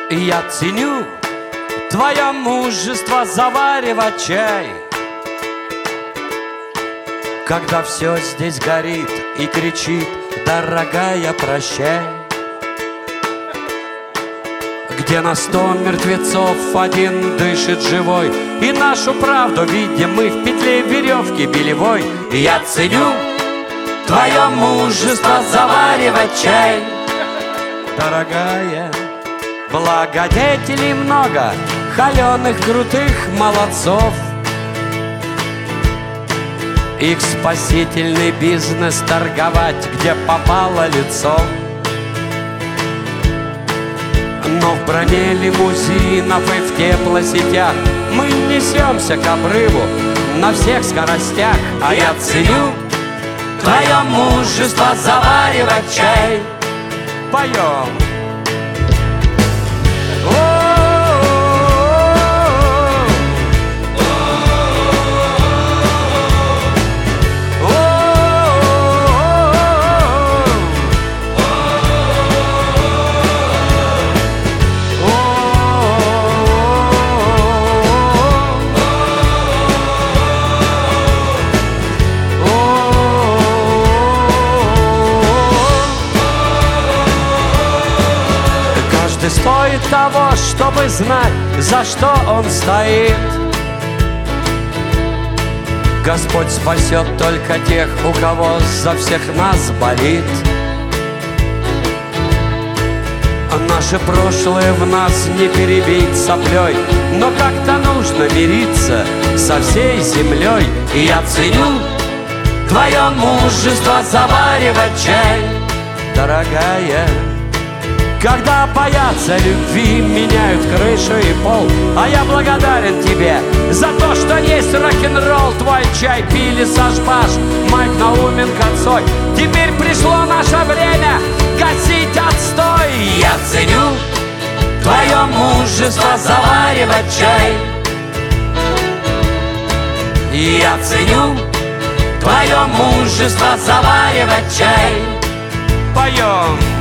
Я ценю твое мужество заваривать чай, когда все здесь горит и кричит: дорогая, прощай. Где на 100 мертвецов один дышит живой, и нашу правду видим мы в петле веревки белевой. Я ценю твое мужество заваривать чай, дорогая. Благодетелей много, холеных, крутых молодцов. Их спасительный бизнес торговать, где попало лицо. Но в броне лимузинов и в теплосетях мы несемся к обрыву на всех скоростях. А я ценю твое мужество заваривать чай. Поем. Стоит того, чтобы знать, за что он стоит. Господь спасет только тех, у кого за всех нас болит. Наше прошлое в нас не перебить соплей, но как-то нужно мириться со всей землей. И я ценю твое мужество заваривать чай, дорогая. Когда боятся любви, меняют крышу и пол. А я благодарен тебе за то, что есть рок-н-ролл. Твой чай пили Саш Баш, Майк Науменко, Цой. Теперь пришло наше время гасить отстой. Я ценю твое мужество заваривать чай. Я ценю твое мужество заваривать чай. Поем.